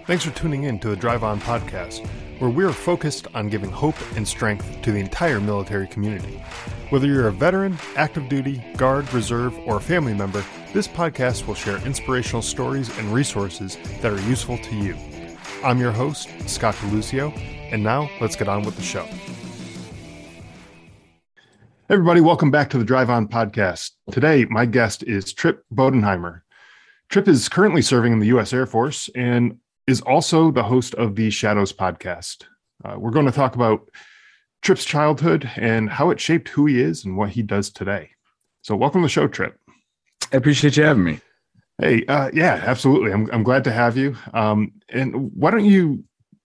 Thanks for tuning in to the Drive On podcast, where we're focused on giving hope and strength to the entire military community. Whether you're a veteran, active duty, guard, reserve, or a family member, this podcast will share inspirational stories and resources that are useful to you. I'm your host, Scott DeLucio, and now let's get on with the show. Everybody, welcome back to the Drive On podcast. Today, my guest is Trip Bodenheimer. Trip is currently serving in the U.S. Air Force and is also the host of the Shadows podcast. We're going to talk about Trip's childhood and how it shaped who he is and what he does today. So welcome to the show, Trip. I appreciate you having me. Hey, yeah, absolutely. I'm glad to have you. And why don't you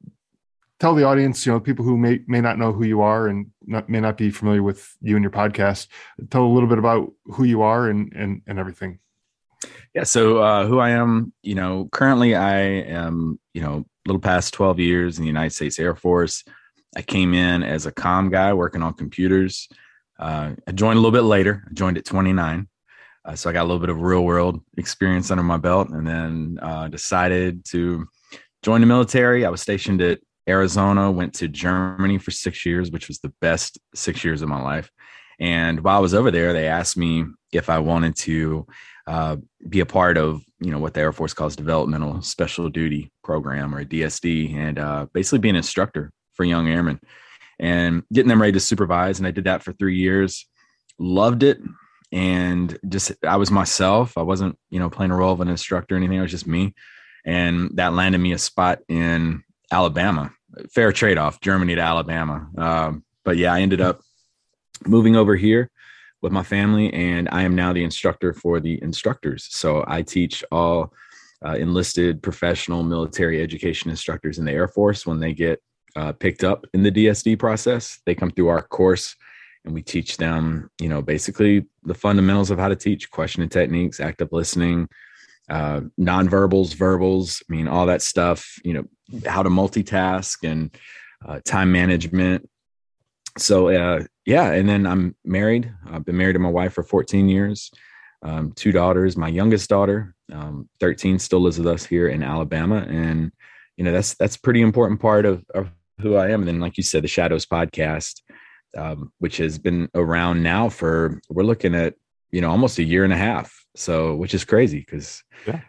tell the audience, people who may not know who you are and may not be familiar with you and your podcast, tell a little bit about who you are and everything. Yeah. So who I am, currently I am, a little past 12 years in the United States Air Force. I came in as a comm guy working on computers. I joined a little bit later. I joined at 29. So I got a little bit of real world experience under my belt, and then decided to join the military. I was stationed at Arizona, went to Germany for 6 years, which was the best 6 years of my life. And while I was over there, they asked me if I wanted to be a part of, what the Air Force calls Developmental Special Duty Program, or DSD, and basically be an instructor for young airmen and getting them ready to supervise. And I did that for 3 years, loved it. And I was myself. I wasn't, playing a role of an instructor or anything. It was just me. And that landed me a spot in Alabama. Fair trade-off, Germany to Alabama. But yeah, I ended up moving over here with my family, and I am now the instructor for the instructors. So I teach all enlisted professional military education instructors in the Air Force. When they get picked up in the DSD process, they come through our course, and we teach them, basically the fundamentals of how to teach, questioning techniques, active listening, nonverbals, verbals, all that stuff, how to multitask and time management. So, and then I'm married. I've been married to my wife for 14 years, 2 daughters. My youngest daughter, 13, still lives with us here in Alabama. And, that's a pretty important part of who I am. And then, like you said, the Shadows podcast, which has been around now we're looking at, almost a year and a half. So, which is crazy because,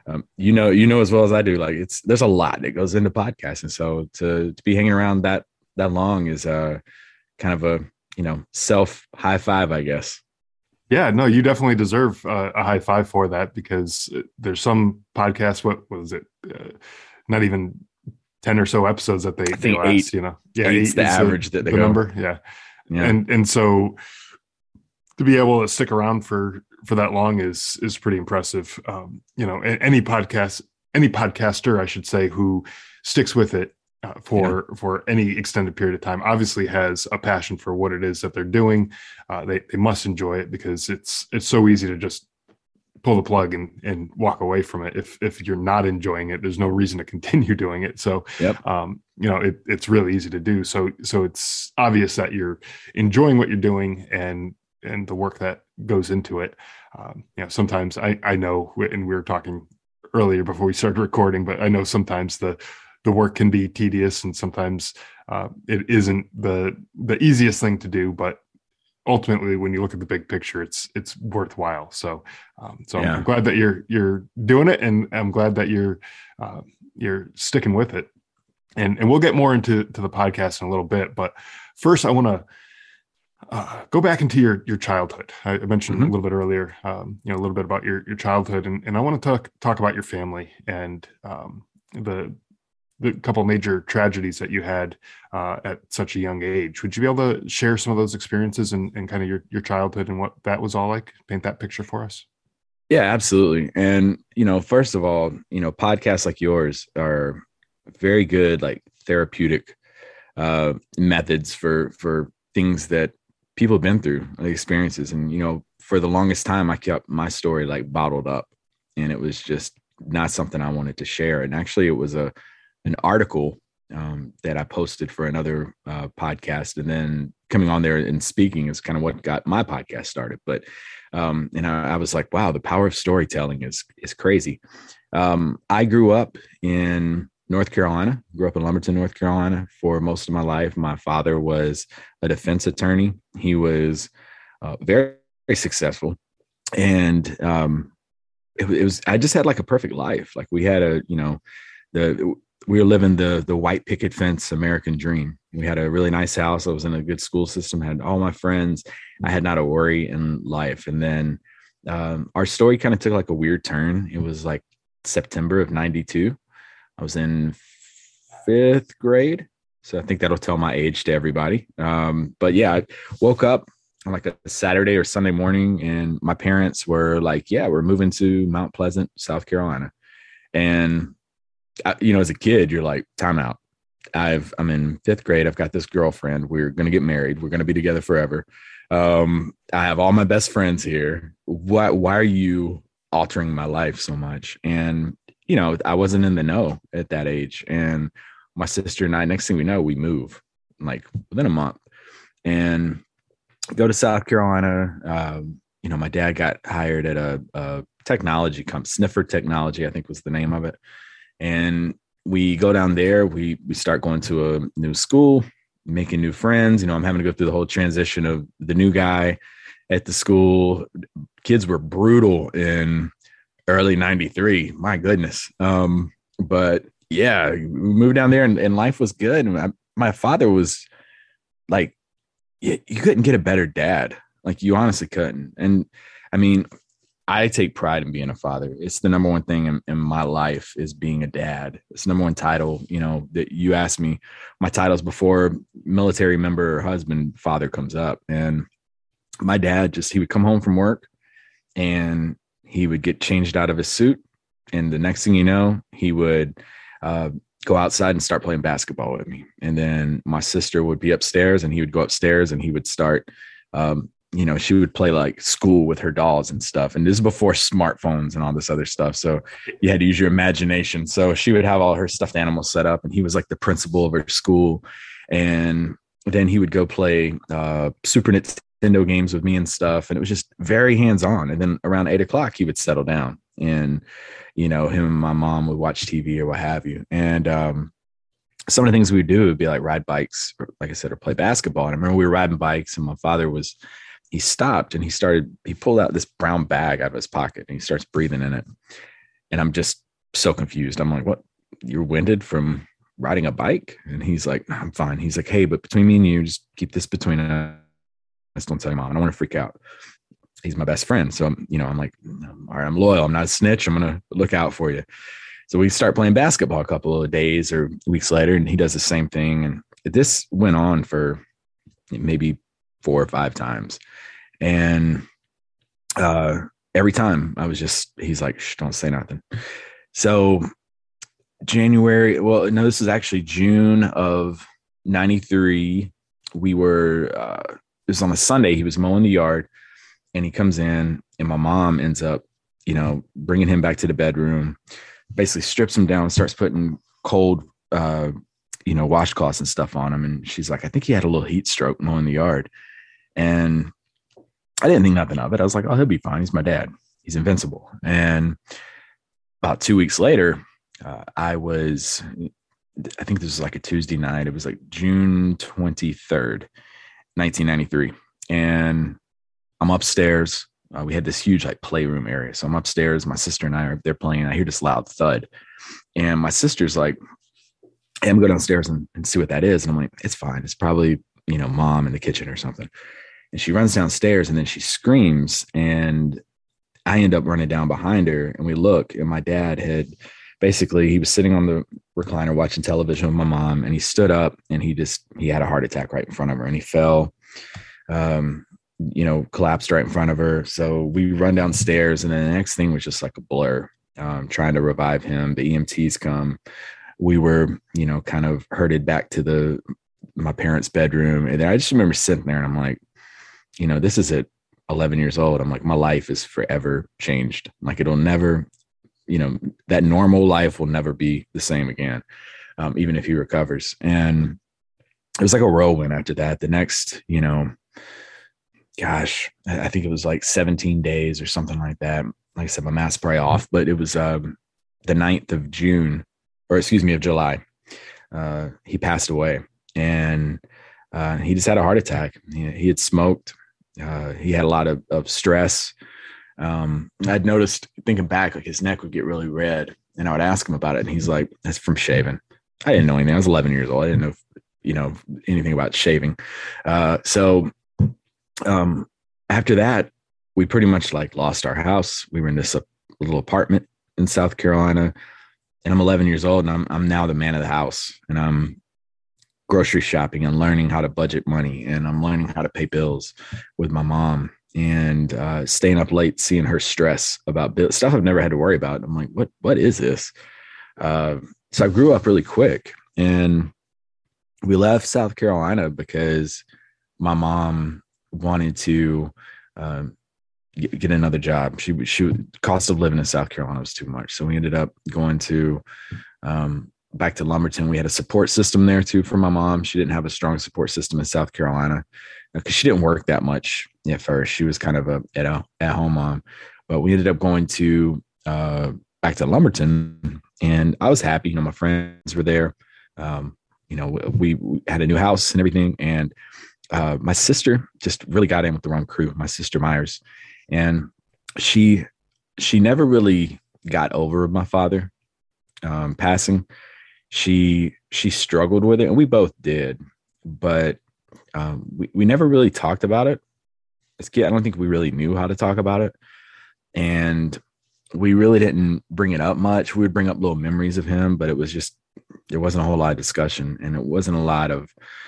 as well as I do, like there's a lot that goes into podcasting. So to be hanging around that long is kind of a, self high five, I guess. Yeah, no, you definitely deserve a high five for that, because there's some podcasts, what was it? Not even 10 or so episodes that they last, 8, Yeah. Eight's the average that they go. Number. Yeah. And so to be able to stick around for that long is pretty impressive. Any podcaster, I should say, who sticks with it for any extended period of time obviously has a passion for what it is that they're doing. They must enjoy it, because it's so easy to just pull the plug and walk away from it. If you're not enjoying it, there's no reason to continue doing it. So, it's really easy to do. So it's obvious that you're enjoying what you're doing and the work that goes into it. Sometimes I know, and we were talking earlier before we started recording, but I know sometimes the work can be tedious, and sometimes it isn't the easiest thing to do, but ultimately, when you look at the big picture, it's worthwhile. So I'm glad that you're doing it, and I'm glad that you're sticking with it. And we'll get more into the podcast in a little bit, but first I want to go back into your childhood. I mentioned a little bit earlier, a little bit about your childhood, and I want to talk about your family and the couple of major tragedies that you had at such a young age. Would you be able to share some of those experiences and kind of your childhood and what that was all like? Paint that picture for us. Yeah, absolutely. And, first of all, podcasts like yours are very good, like therapeutic methods for things that people have been through, experiences. And, for the longest time, I kept my story like bottled up, and it was just not something I wanted to share. And actually, it was an article that I posted for another podcast, and then coming on there and speaking is kind of what got my podcast started. But and I was like, wow, the power of storytelling is crazy. I grew up in North Carolina. Grew up in Lumberton, North Carolina for most of my life. My father was a defense attorney. He was very, very successful. And it was, I just had like a perfect life. Like we had we were living the white picket fence American dream. We had a really nice house. I was in a good school system, had all my friends. I had not a worry in life. And then our story kind of took like a weird turn. It was like September of 92. I was in 5th grade. So I think that'll tell my age to everybody. But yeah, I woke up on like a Saturday or Sunday morning, and my parents were like, yeah, we're moving to Mount Pleasant, South Carolina. And as a kid, you're like, time out. I'm in 5th grade. I've got this girlfriend. We're going to get married. We're going to be together forever. I have all my best friends here. Why are you altering my life so much? And, I wasn't in the know at that age. And my sister and I, next thing we know, we move like within a month and go to South Carolina. My dad got hired at a technology company, Sniffer Technology, I think was the name of it. And we go down there, we start going to a new school, making new friends. I'm having to go through the whole transition of the new guy at the school. Kids were brutal in early 93. My goodness. But yeah, we moved down there and life was good. And my father was like, you couldn't get a better dad. Like you honestly couldn't. And I mean, I take pride in being a father. It's the number one thing in my life is being a dad. It's the number one title, that you asked me. My titles before military member or husband, father comes up. And my dad he would come home from work and he would get changed out of his suit. And the next thing you know, he would go outside and start playing basketball with me. And then my sister would be upstairs and he would go upstairs and he would start she would play like school with her dolls and stuff. And this is before smartphones and all this other stuff. So you had to use your imagination. So she would have all her stuffed animals set up and he was like the principal of her school. And then he would go play Super Nintendo games with me and stuff. And it was just very hands-on. And then around 8:00, he would settle down and, him and my mom would watch TV or what have you. And some of the things we would do would be like ride bikes, or, like I said, or play basketball. And I remember we were riding bikes and my father he stopped and he pulled out this brown bag out of his pocket and he starts breathing in it. And I'm just so confused. I'm like, what? You're winded from riding a bike? And he's like, no, I'm fine. He's like, hey, but between me and you, just keep this between us. Don't tell your mom. I don't want to freak out. He's my best friend. So, I'm like, all right, I'm loyal. I'm not a snitch. I'm going to look out for you. So we start playing basketball a couple of days or weeks later, and he does the same thing. And this went on for maybe 4 or 5 times. And every time he's like, shh, don't say nothing. So this is actually June of 93. We were, it was on a Sunday. He was mowing the yard and he comes in and my mom ends up, bringing him back to the bedroom, basically strips him down, starts putting cold, washcloths and stuff on him. And she's like, I think he had a little heat stroke mowing the yard. And I didn't think nothing of it. I was like, oh, he'll be fine. He's my dad. He's invincible. And about 2 weeks later, I think this was like a Tuesday night. It was like June 23rd, 1993. And I'm upstairs. We had this huge like playroom area. So I'm upstairs. My sister and I are up there playing. I hear this loud thud. And my sister's like, hey, I'm going to go downstairs and see what that is. And I'm like, it's fine. It's probably, mom in the kitchen or something. And she runs downstairs and then she screams. And I end up running down behind her and we look, and my dad he was sitting on the recliner watching television with my mom, and he stood up and he had a heart attack right in front of her and he fell, collapsed right in front of her. So we run downstairs and then the next thing was just like a blur, trying to revive him. The EMTs come. We were, kind of herded back to my parents' bedroom. And then I just remember sitting there and I'm like, this is at 11 years old. I'm like, my life is forever changed. Like it'll never, that normal life will never be the same again, even if he recovers. And it was like a whirlwind after that. The next, I think it was like 17 days or something like that. Like I said, my math's probably off, but it was the 9th of June. of July, he passed away, and he just had a heart attack. He had smoked. He had a lot of stress. I'd noticed, thinking back, like his neck would get really red, and I would ask him about it, and he's like, "That's from shaving." I didn't know anything. I was 11 years old. I didn't know, anything about shaving. So after that, we pretty much like lost our house. We were in this little apartment in South Carolina, and I'm 11 years old, and I'm now the man of the house, and I'm grocery shopping and learning how to budget money, and I'm learning how to pay bills with my mom, and staying up late, seeing her stress about stuff I've never had to worry about. I'm like, what is this? So I grew up really quick, and we left South Carolina because my mom wanted to get another job. She cost of living in South Carolina was too much. So we ended up going to back to Lumberton. We had a support system there too for my mom. She didn't have a strong support system in South Carolina because she didn't work that much at first. She was kind of at home mom, but we ended up going to back to Lumberton, and I was happy. My friends were there. We had a new house and everything. And my sister just really got in with the wrong crew, my sister Myers. And she never really got over my father passing. She struggled with it, and we both did, but we never really talked about it. I don't think we really knew how to talk about it. And we really didn't bring it up much. We would bring up little memories of him, but there wasn't a whole lot of discussion, and it wasn't a lot of,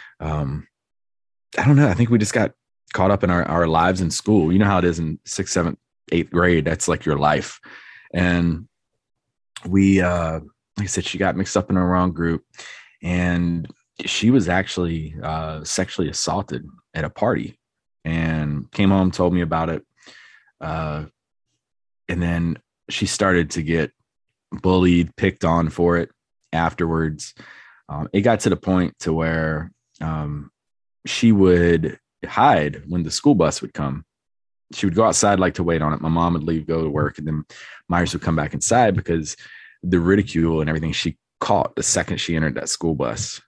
I don't know. I think we just got caught up in our lives in school. You know how it is in 6th, 7th, 8th grade. That's like your life. And we, like I said, she got mixed up in a wrong group, and she was actually sexually assaulted at a party, and came home, told me about it. And then she started to get bullied, picked on for it afterwards. It got to the point to where she would hide when the school bus would come. She would go outside, like to wait on it. My mom would leave, go to work, and then Myers would come back inside because the ridicule and everything she caught the second she entered that school bus.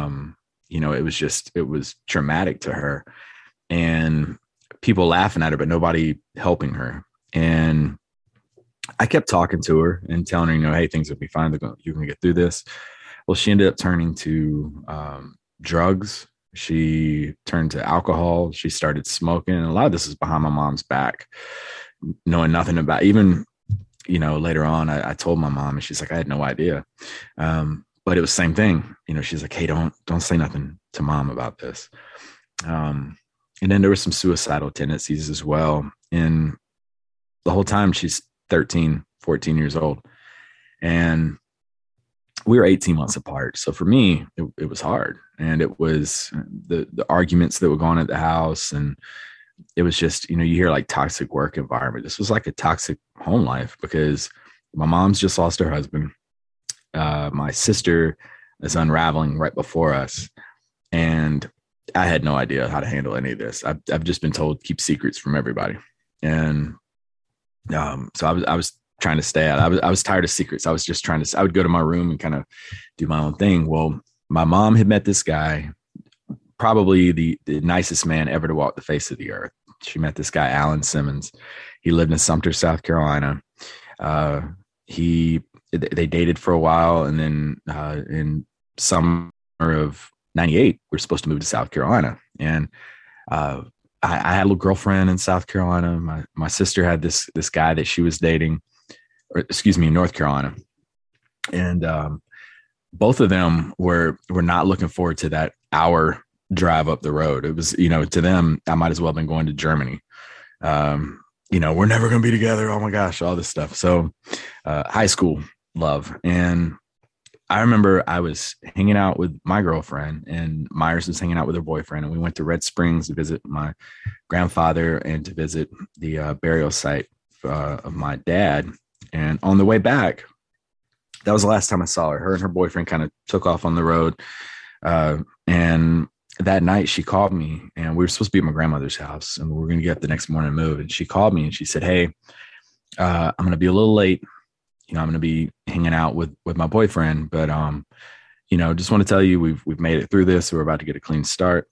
It was traumatic to her, and people laughing at her, but nobody helping her. And I kept talking to her and telling her, hey, things will be fine. You can get through this. Well, she ended up turning to drugs. She turned to alcohol. She started smoking. And a lot of this is behind my mom's back, knowing nothing about, even, later on, I told my mom, and she's like, I had no idea. But it was the same thing. She's like, hey, don't say nothing to mom about this. And then there were some suicidal tendencies as well. And the whole time she's 13, 14 years old. And we were 18 months apart. So for me, it was hard. And it was the arguments that were going on at the house. And it was just, you hear like toxic work environment. This was like a toxic home life because my mom's just lost her husband. My sister is unraveling right before us. And I had no idea how to handle any of this. I've just been told keep secrets from everybody. And so I was trying to stay out. I was tired of secrets. I was just I would go to my room and kind of do my own thing. Well, my mom had met this guy, probably the nicest man ever to walk the face of the earth. She met this guy, Alan Simmons. He lived in Sumter, South Carolina. They dated for a while. And then in summer of 98, we were supposed to move to South Carolina. And I had a little girlfriend in South Carolina. My sister had this guy that she was dating, in North Carolina. And both of them were not looking forward to that hour drive up the road. It was, to them, I might as well have been going to Germany. We're never going to be together. Oh my gosh, all this stuff. So high school love. And I remember I was hanging out with my girlfriend, and Myers was hanging out with her boyfriend, and we went to Red Springs to visit my grandfather and to visit the burial site of my dad. And on the way back, that was the last time I saw her. Her and her boyfriend kind of took off on the road. And that night she called me, and we were supposed to be at my grandmother's house, and we were going to get up the next morning and move. And she called me and she said, hey, I'm going to be a little late. I'm going to be hanging out with my boyfriend, but just want to tell you we've made it through this. We're about to get a clean start.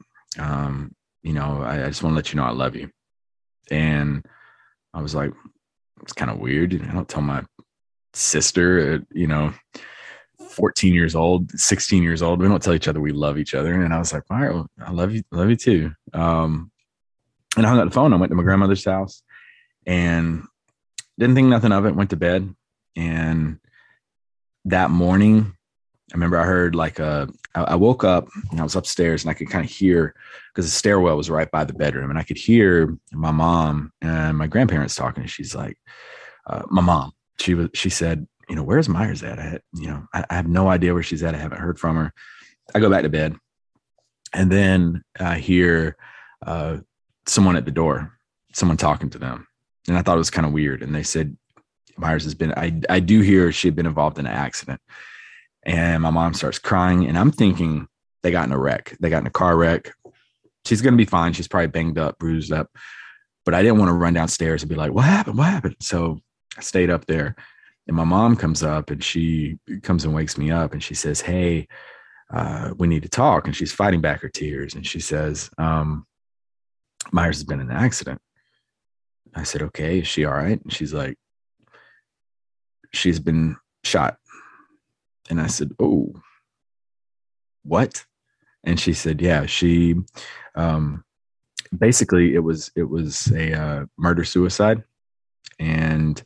I just want to let you know I love you. And I was like, it's kind of weird. I don't tell my sister, 14 years old, 16 years old. We don't tell each other we love each other. And I was like, all right, well, I love you too. And I hung up the phone. I went to my grandmother's house and didn't think nothing of it, went to bed. And that morning, I remember I heard I woke up and I was upstairs and I could kind of hear, because the stairwell was right by the bedroom, and I could hear my mom and my grandparents talking. And she's like, my mom, she said, where's Myers at? I have no idea where she's at. I haven't heard from her. I go back to bed, and then I hear someone at the door, someone talking to them. And I thought it was kind of weird. And they said, Myers has been, I do hear she had been involved in an accident. And my mom starts crying, and I'm thinking they got in a wreck. They got in a car wreck. She's going to be fine. She's probably banged up, bruised up. But I didn't want to run downstairs and be like, what happened? What happened? So I stayed up there. And my mom comes up, and she comes and wakes me up, and she says, hey, we need to talk. And she's fighting back her tears. And she says, Myers has been in an accident. I said, okay, is she all right? And she's like, she's been shot. And I said, oh, what? And she said, yeah, she, basically it was a murder suicide. And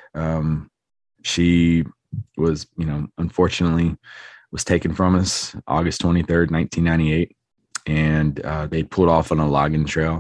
she was, unfortunately was taken from us August 23rd, 1998. And they pulled off on a logging trail,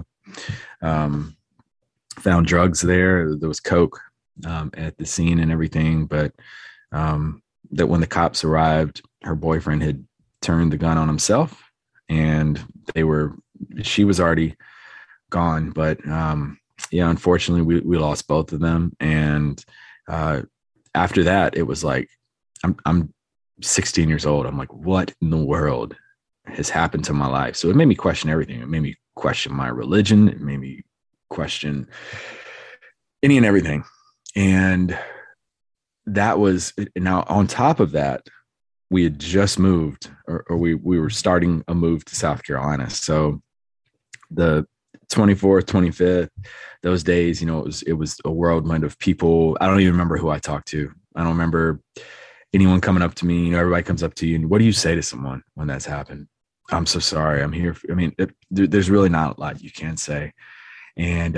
found drugs there. There was coke at the scene and everything. But that when the cops arrived, her boyfriend had turned the gun on himself, and she was already gone. But unfortunately we lost both of them. And after that, it was like, I'm 16 years old. I'm like, what in the world has happened to my life? So it made me question everything. It made me question my religion. It made me question any and everything. And that was, now on top of that, we had just moved, or we were starting a move to South Carolina. So the 24th, 25th, those days, it was a whirlwind of people. I don't even remember who I talked to. I don't remember anyone coming up to me. Everybody comes up to you. And what do you say to someone when that's happened? I'm so sorry. I'm here. There's really not a lot you can say. And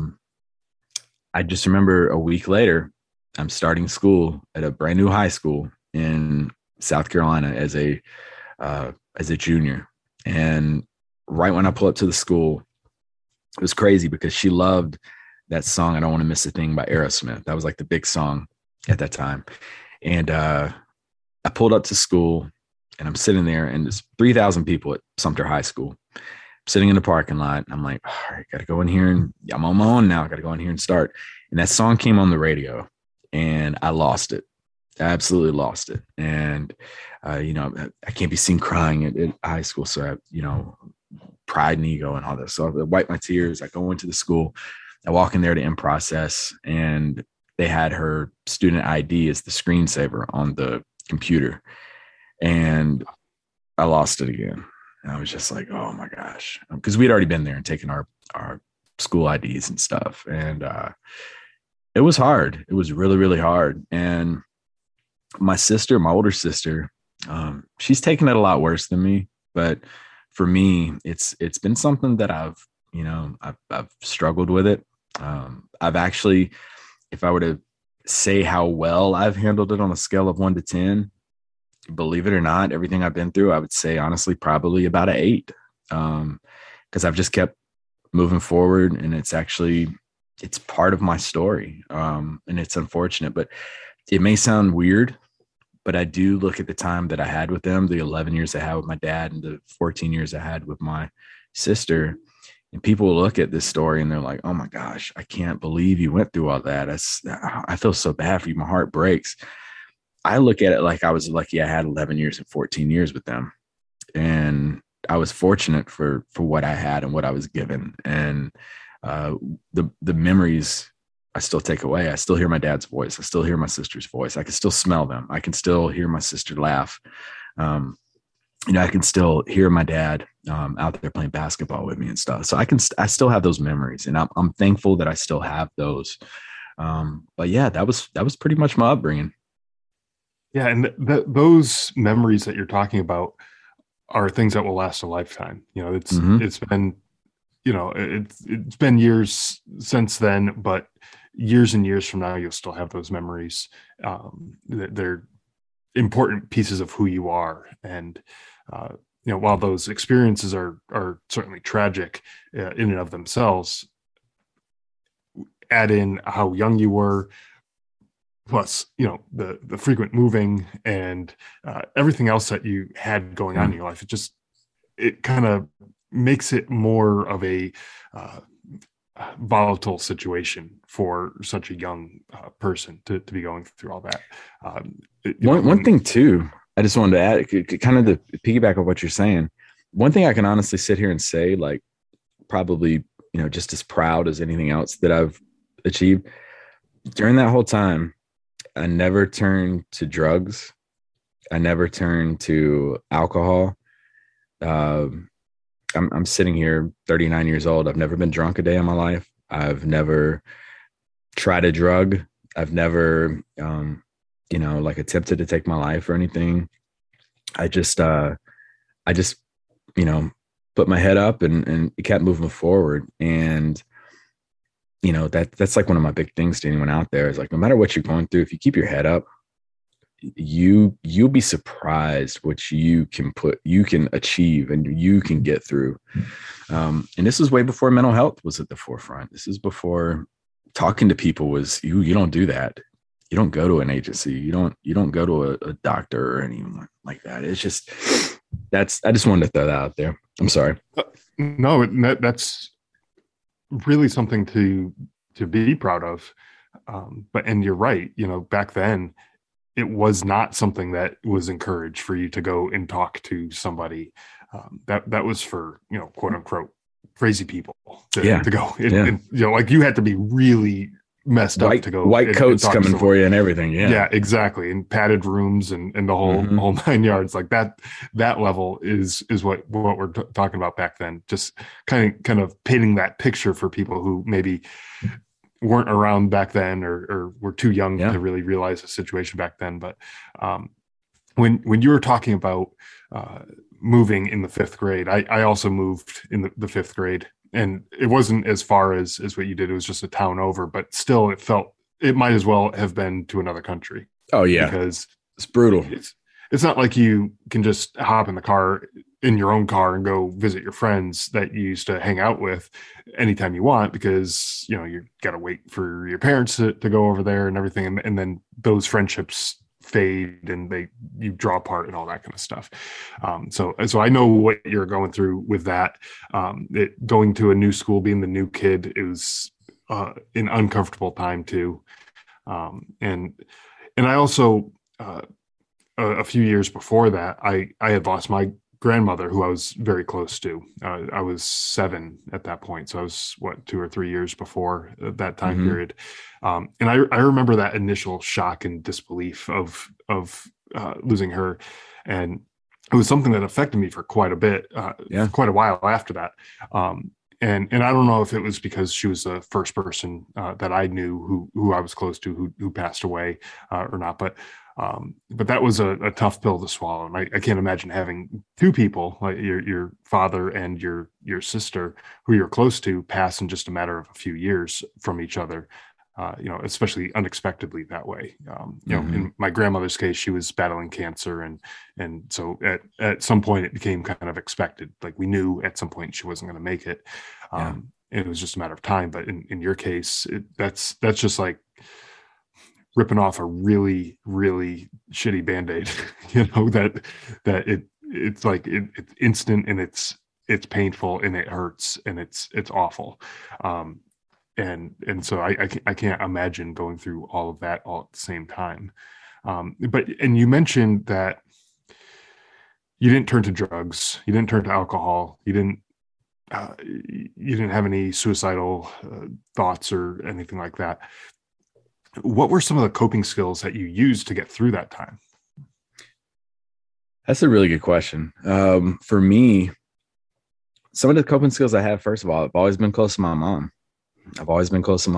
I just remember a week later, I'm starting school at a brand new high school in South Carolina as a junior. And right when I pull up to the school, it was crazy because she loved that song, I Don't Want to Miss a Thing by Aerosmith. That was like the big song at that time. And I pulled up to school, and I'm sitting there, and there's 3,000 people at Sumter High School. I'm sitting in the parking lot. And I'm like, all right, got to go in here, and I'm on my own now. I got to go in here and start. And that song came on the radio, and I lost it. I absolutely lost it. And, I can't be seen crying at high school. So, pride and ego and all that. So I wipe my tears. I go into the school. I walk in there to in-process, and they had her student ID as the screensaver on the computer. And I lost it again. And I was just like, oh my gosh. Because we'd already been there and taken our school IDs and stuff. And it was hard. It was really, really hard. And my older sister, she's taken it a lot worse than me. But for me, it's been something that I've struggled with it. I've actually, if I were to say how well I've handled it on a scale of 1 to 10, believe it or not, everything I've been through, I would say honestly, probably about an 8. Because I've just kept moving forward, and it's part of my story. And it's unfortunate, but it may sound weird, but I do look at the time that I had with them, the 11 years I had with my dad and the 14 years I had with my sister. And people look at this story and they're like, oh my gosh, I can't believe you went through all that. I feel so bad for you. My heart breaks. I look at it like I was lucky I had 11 years and 14 years with them. And I was fortunate for what I had and what I was given. And the memories I still take away. I still hear my dad's voice. I still hear my sister's voice. I can still smell them. I can still hear my sister laugh. I can still hear my dad out there playing basketball with me and stuff. So I still have those memories, and I'm thankful that I still have those. But yeah, that was pretty much my upbringing. Yeah. And those memories that you're talking about are things that will last a lifetime. It's been, it's been years since then, but years and years from now, you'll still have those memories. They're important pieces of who you are. And, while those experiences are certainly tragic in and of themselves, add in how young you were, plus, the frequent moving and everything else that you had going on in your life. It kind of makes it more of a volatile situation for such a young person to be going through all that. One thing too, I just wanted to add, kind of the piggyback of what you're saying. One thing I can honestly sit here and say, like, probably, just as proud as anything else that I've achieved during that whole time, I never turned to drugs. I never turned to alcohol. I'm sitting here 39 years old. I've never been drunk a day in my life. I've never tried a drug. I've never, attempted to take my life or anything. I just, put my head up and kept moving forward. And, that's like one of my big things to anyone out there is like, no matter what you're going through, if you keep your head up, you'll be surprised what you can achieve and you can get through. And this is way before mental health was at the forefront. This is before talking to people was you don't do that. You don't go to an agency. You don't go to a doctor or anyone like that. It's just, I just wanted to throw that out there. I'm sorry. No, that's really something to be proud of. And you're right. Back then, it was not something that was encouraged for you to go and talk to somebody. That was for, quote unquote, crazy people to go. And, like you had to be really messed up to go. White coats coming for you and everything. Yeah. Yeah, exactly. And padded rooms and the whole 9 yards. Like that level is what we're talking about back then. Just kind of painting that picture for people who maybe weren't around back then or were too young to really realize the situation back then. But when you were talking about moving in the fifth grade, I also moved in the fifth grade, and it wasn't as far as what you did. It was just a town over, but still it might as well have been to another country. Oh yeah. Because it's brutal. It's not like you can just hop in your own car and go visit your friends that you used to hang out with anytime you want, because you got to wait for your parents to go over there and everything, and then those friendships fade and you draw apart and all that kind of stuff. So I know what you're going through with that. Going to a new school, being the new kid, it was an uncomfortable time too. And I also a few years before that, I had lost my grandmother, who I was very close to. I was 7 at that point. So I was 2 or 3 years before that time period. And I remember that initial shock and disbelief of losing her. And it was something that affected me for quite a bit, quite a while after that. And I don't know if it was because she was the first person that I knew who I was close to who passed away or not, but that was a tough pill to swallow. And I can't imagine having two people, like your father and your sister, who you're close to, pass in just a matter of a few years from each other. Especially unexpectedly that way. In my grandmother's case, she was battling cancer, and so at some point it became kind of expected. Like we knew at some point she wasn't going to make it. It was just a matter of time. But in your case, that's just like ripping off a really, really shitty Band-Aid, that it's like it's instant and it's painful and it hurts and it's awful. And so I can't imagine going through all of that all at the same time. But you mentioned that you didn't turn to drugs, you didn't turn to alcohol, you didn't you didn't have any suicidal thoughts or anything like that. What were some of the coping skills that you used to get through that time? That's a really good question. For me, some of the coping skills I have, first of all, I've always been close to my mom. I've always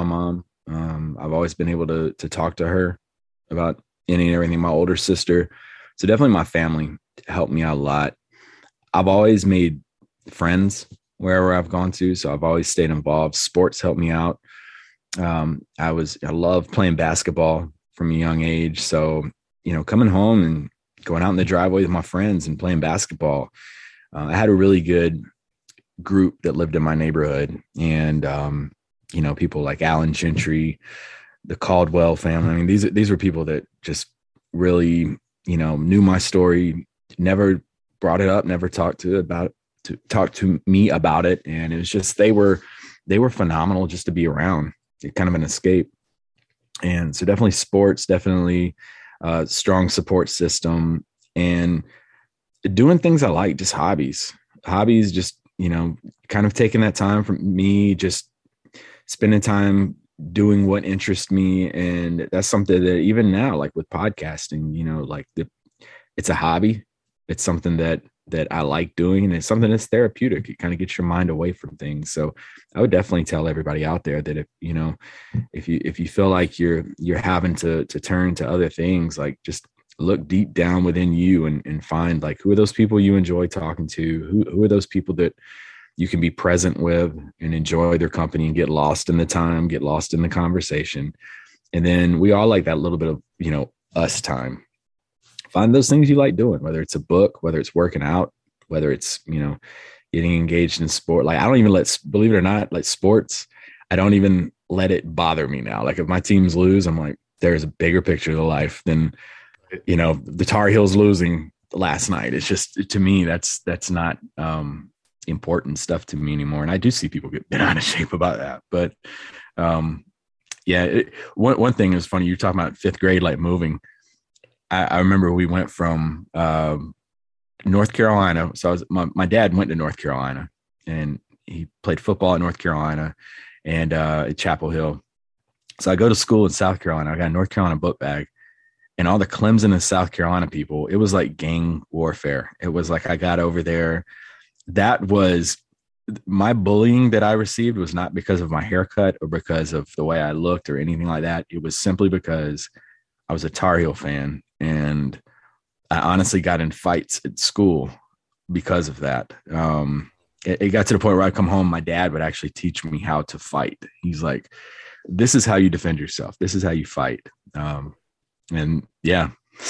been able to talk to her about any and everything. My older sister. So definitely my family helped me out a lot. I've always made friends wherever I've gone to. So I've always stayed involved. Sports helped me out. I love playing basketball from a young age. So, coming home and going out in the driveway with my friends and playing basketball. I had a really good group that lived in my neighborhood, and, people like Alan Gentry, the Caldwell family. I mean, these were people that just really, knew my story, never brought it up, never talked to me about it. And it was just, they were phenomenal just to be around. Kind of an escape. And so definitely sports, definitely strong support system, and doing things I like, just hobbies, just, kind of taking that time from me, just spending time doing what interests me. And that's something that even now, like with podcasting, it's a hobby. It's something that I like doing, and it's something that's therapeutic. It kind of gets your mind away from things. So I would definitely tell everybody out there that if you feel like you're having to turn to other things, like just look deep down within you and find, like, who are those people you enjoy talking to? Who are those people that you can be present with and enjoy their company and get lost in the time, get lost in the conversation. And then we all like that little bit of, us time. Find those things you like doing, whether it's a book, whether it's working out, whether it's, getting engaged in sport. Like, I don't even believe it or not, like sports, I don't even let it bother me now. Like, if my teams lose, I'm like, there's a bigger picture of the life than, the Tar Heels losing last night. It's just, to me, that's not important stuff to me anymore. And I do see people get bent out of shape about that. But one thing is funny. You're talking about fifth grade, like moving. I remember we went from North Carolina. So my dad went to North Carolina, and he played football at North Carolina and at Chapel Hill. So I go to school in South Carolina. I got a North Carolina book bag, and all the Clemson and South Carolina people, it was like gang warfare. It was like, I got over there. That was my bullying that I received was not because of my haircut or because of the way I looked or anything like that. It was simply because I was a Tar Heel fan. And I honestly got in fights at school because of that. It got to the point where I come home, my dad would actually teach me how to fight. He's like, this is how you defend yourself. This is how you fight. And yeah,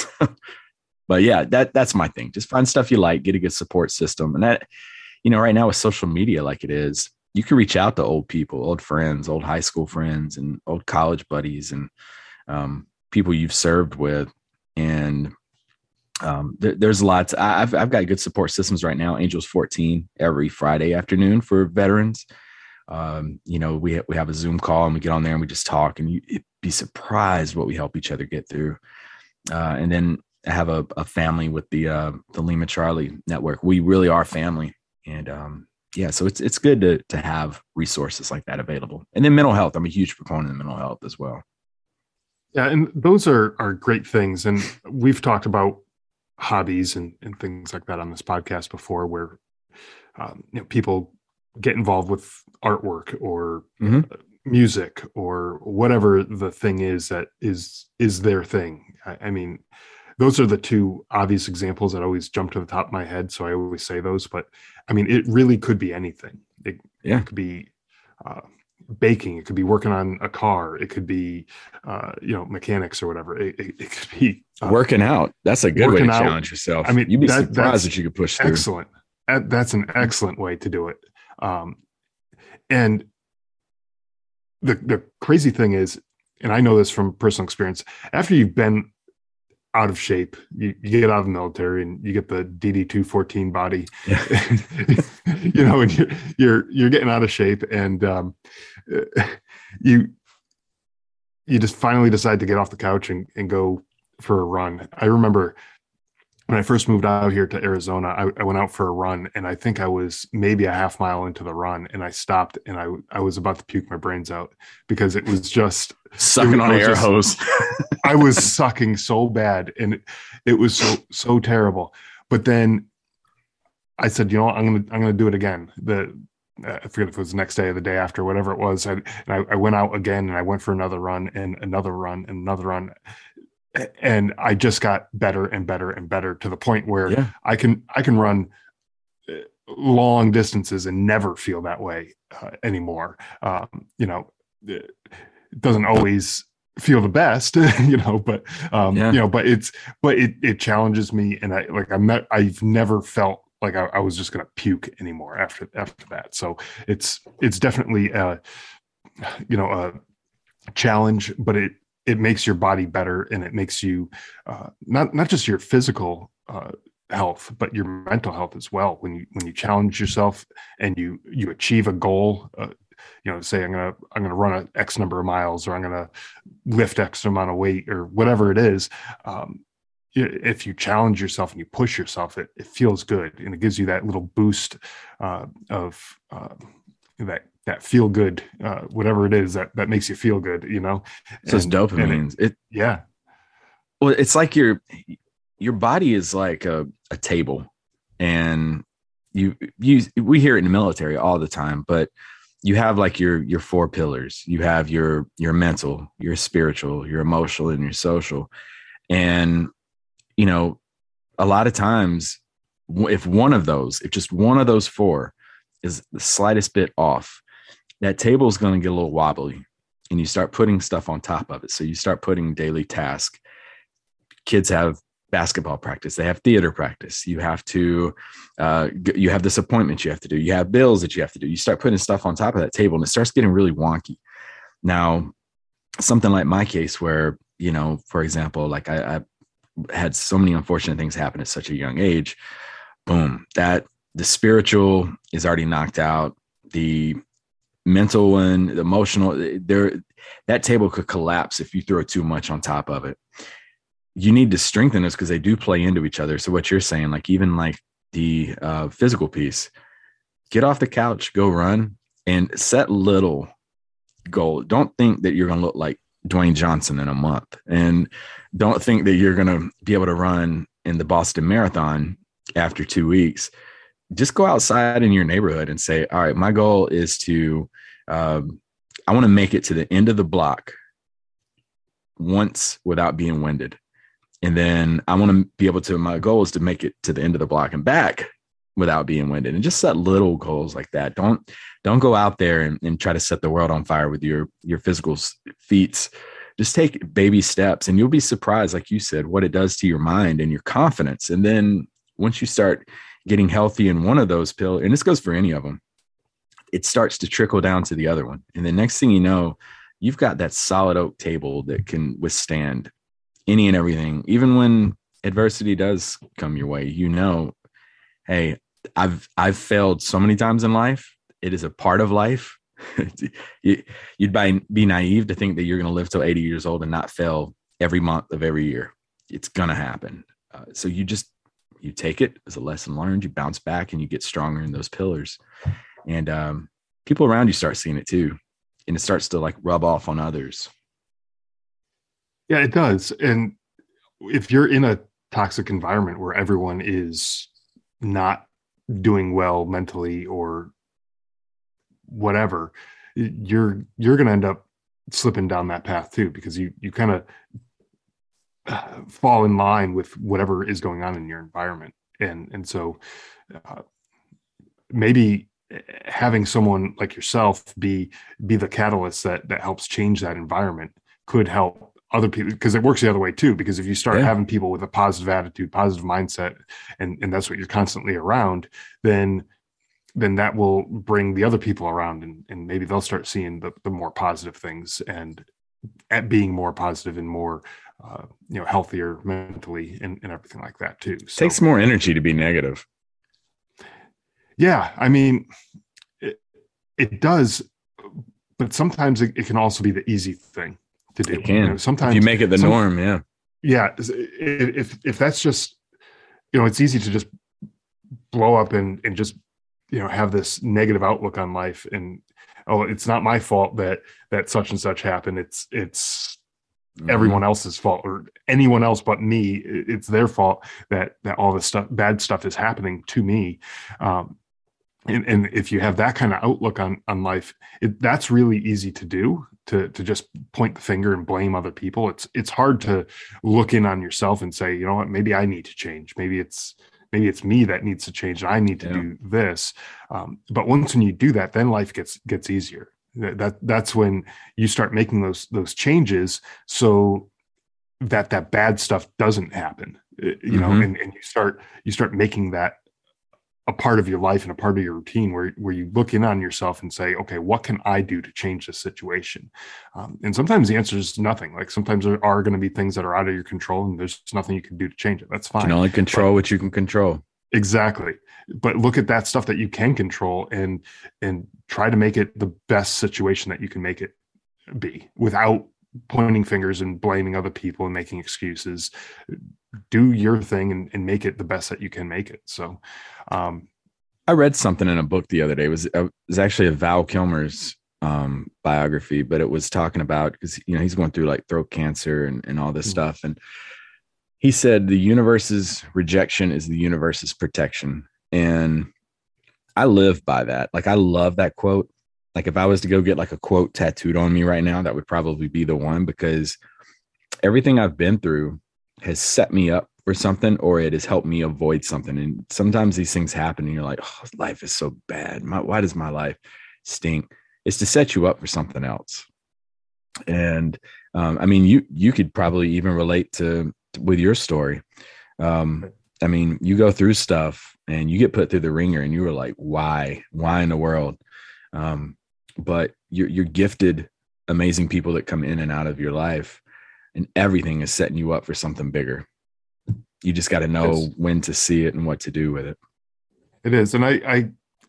but yeah, that's my thing. Just find stuff you like, get a good support system. And that, right now with social media, like it is, you can reach out to old people, old friends, old high school friends, and old college buddies, and people you've served with. And there's lots. I've got good support systems right now. Angels 14 every Friday afternoon for veterans. We have a Zoom call, and we get on there and we just talk, and you'd be surprised what we help each other get through. And then I have a family with the Lima Charlie network. We really are family. And so it's good to have resources like that available. And then mental health. I'm a huge proponent of mental health as well. Yeah, and those are great things. And we've talked about hobbies and things like that on this podcast before, where people get involved with artwork or music or whatever the thing is that is their thing. I mean, those are the two obvious examples that always jump to the top of my head. So I always say those, but I mean, it really could be anything. It could be baking. It could be working on a car. It could be, mechanics or whatever. It could be working out. That's a good way to challenge yourself. I mean, you'd be surprised that you could push through. Excellent. That's an excellent way to do it. And the crazy thing is, and I know this from personal experience, after you've been out of shape, you get out of the military and you get the DD-214 body, and you're getting out of shape, and you just finally decide to get off the couch and go for a run. I remember when I first moved out here to Arizona, I went out for a run, and I think I was maybe a half mile into the run, and I stopped, and I was about to puke my brains out because it was just sucking on an air hose. I was sucking so bad, and it was so terrible. But then I said, I'm gonna do it again. I forget if it was the next day or the day after, whatever it was. I went out again, and I went for another run and another run and another run. And I just got better and better and better to the point where I can run long distances and never feel that way anymore. It doesn't always feel the best, but it challenges me, and I've never felt like I was just going to puke anymore after that. So it's definitely a challenge, but it makes your body better, and it makes you not just your physical health, but your mental health as well. When you challenge yourself and you achieve a goal, say I'm gonna run an X number of miles, or I'm gonna lift X amount of weight, or whatever it is. If you challenge yourself and you push yourself, it feels good, and it gives you that little boost of that feel good, whatever it is that makes you feel good, So it's dopamine. Well, it's like your body is like a table, and we hear it in the military all the time, but you have like your four pillars. You have your mental, your spiritual, your emotional, and your social. And, a lot of times if just one of those four is the slightest bit off, that table is going to get a little wobbly, and you start putting stuff on top of it. So you start putting daily tasks. Kids have basketball practice. They have theater practice. You have to, you have this appointment you have to do. You have bills that you have to do. You start putting stuff on top of that table, and it starts getting really wonky. Now, something like my case where, for example, like I had so many unfortunate things happen at such a young age. Boom, that the spiritual is already knocked out. The mental and the emotional, that table could collapse if you throw too much on top of it. You need to strengthen this because they do play into each other. So what you're saying, like even like the physical piece, get off the couch, go run, and set little goal. Don't think that you're going to look like Dwayne Johnson in a month, and don't think that you're going to be able to run in the Boston Marathon after 2 weeks. Just go outside in your neighborhood and say, all right, my goal is to, I want to make it to the end of the block once without being winded. And then I want to be able to, my goal is to make it to the end of the block and back without being winded, and just set little goals like that. Don't go out there and try to set the world on fire with your physical feats. Just take baby steps, and you'll be surprised, like you said, what it does to your mind and your confidence. And then once you start getting healthy in one of those pillars, and this goes for any of them, it starts to trickle down to the other one. And the next thing you know, you've got that solid oak table that can withstand any and everything. Even when adversity does come your way, hey, I've failed so many times in life. It is a part of life. You'd be naive to think that you're going to live till 80 years old and not fail every month of every year. It's going to happen. So you take it as a lesson learned, you bounce back, and you get stronger in those pillars. And people around you start seeing it too. And it starts to like rub off on others. Yeah, it does. And if you're in a toxic environment where everyone is not doing well mentally or whatever, you're going to end up slipping down that path too, because you kind of fall in line with whatever is going on in your environment. And so maybe having someone like yourself be the catalyst that helps change that environment could help other people, because it works the other way too. Because if you start having people with a positive attitude, positive mindset, and that's what you're constantly around, then that will bring the other people around, and maybe they'll start seeing the more positive things, and at being more positive and more healthier mentally and everything like that too. So, it takes more energy to be negative. Yeah, I mean, it does, but sometimes it can also be the easy thing to do. It can. Sometimes if you make it the norm. Yeah. If that's just it's easy to just blow up and just, have this negative outlook on life. And, oh, it's not my fault that such and such happened. It's everyone else's fault, or anyone else but me. It's their fault that all this bad stuff is happening to me. And if you have that kind of outlook on life, that's really easy to do, to just point the finger and blame other people. It's hard to look in on yourself and say, you know what, maybe I need to change. Maybe it's me that needs to change, and I need to do this. But once when you do that, then life gets easier. That's when you start making those changes so that bad stuff doesn't happen. And you start making that a part of your life and a part of your routine, where you look in on yourself and say, okay, what can I do to change this situation? And sometimes the answer is nothing. Like, sometimes there are going to be things that are out of your control, and there's nothing you can do to change it. That's fine. You can only control what you can control. Exactly. But look at that stuff that you can control and try to make it the best situation that you can make it be, without pointing fingers and blaming other people and making excuses. Do your thing and make it the best that you can make it. So, I read something in a book the other day. It was actually a Val Kilmer's biography, but it was talking about, because he's going through like throat cancer and all this stuff, and he said the universe's rejection is the universe's protection, and I live by that. Like, I love that quote. Like, if I was to go get like a quote tattooed on me right now, that would probably be the one, because everything I've been through has set me up for something, or it has helped me avoid something. And sometimes these things happen and you're like, oh, life is so bad. Why does my life stink? It's to set you up for something else. And I mean, you could probably even relate with your story. I mean, you go through stuff and you get put through the ringer, and you were like, why in the world? But you're gifted amazing people that come in and out of your life, and everything is setting you up for something bigger. You just got to know when to see it and what to do with it. It is. And I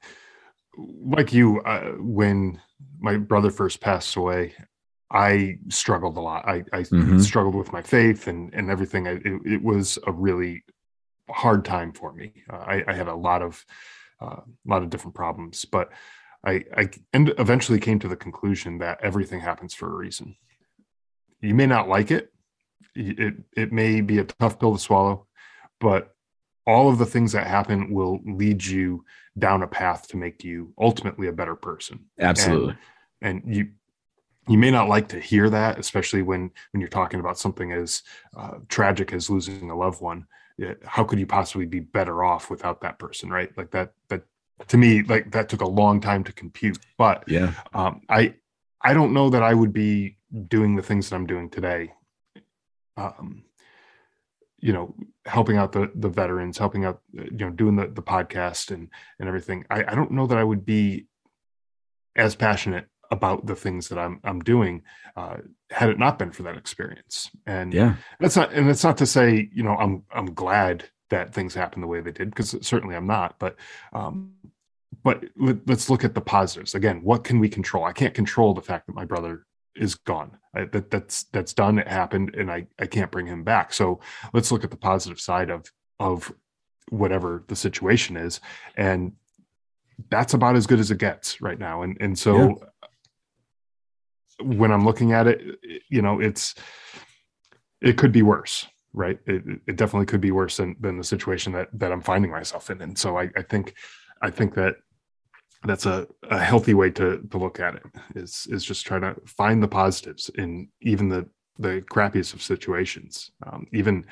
like you, when my brother first passed away, I struggled a lot. I struggled with my faith and everything. It was a really hard time for me. I had a lot of different problems, but I eventually came to the conclusion that everything happens for a reason. You may not like it. It may be a tough pill to swallow, but all of the things that happen will lead you down a path to make you ultimately a better person. Absolutely. And you may not like to hear that, especially when you're talking about something as tragic as losing a loved one. How could you possibly be better off without that person, right? Like that to me, like, that took a long time to compute. But yeah, I don't know that I would be doing the things that I'm doing today. Helping out the veterans, helping out, doing the podcast and everything. I don't know that I would be as passionate about the things that I'm doing had it not been for that experience. And yeah, that's not to say, I'm glad that things happened the way they did, because certainly I'm not, but let's look at the positives. Again, what can we control? I can't control the fact that my brother is gone. That's done. It happened, and I can't bring him back. So let's look at the positive side of whatever the situation is. And that's about as good as it gets right now. And so when I'm looking at it, it could be worse, right? It definitely could be worse than the situation that I'm finding myself in. And so I think that that's a healthy way to look at it, is just try to find the positives in even the crappiest of situations. Even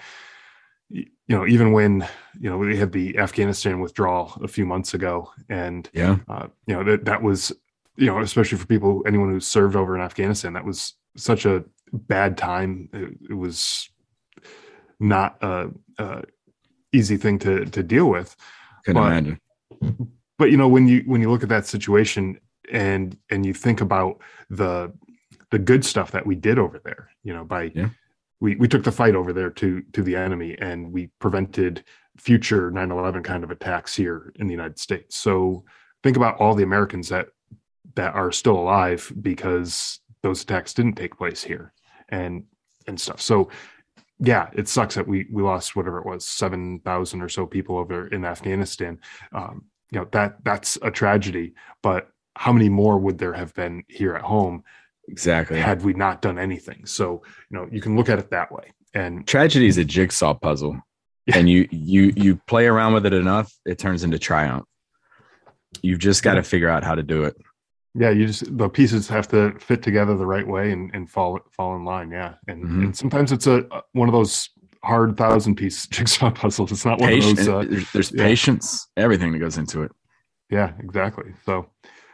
when, we had the Afghanistan withdrawal a few months ago, and, that was, especially for anyone who served over in Afghanistan, that was such a bad time. It was not a easy thing to deal with. Couldn't imagine. But when you look at that situation and you think about the good stuff that we did over there, we took the fight over there to the enemy, and we prevented future 9/11 kind of attacks here in the United States. So think about all the Americans that are still alive because those attacks didn't take place here and stuff. So yeah, it sucks that we lost whatever it was, 7,000 or so people over in Afghanistan. That's a tragedy. But how many more would there have been here at home? Exactly. Had we not done anything? So you can look at it that way. And tragedy is a jigsaw puzzle, and you play around with it enough, it turns into triumph. You've just got to figure out how to do it. Yeah, the pieces have to fit together the right way and fall in line. Yeah, and sometimes it's one of those hard 1,000-piece jigsaw puzzles. It's not one of those. There's patience, everything that goes into it. Yeah, exactly. So,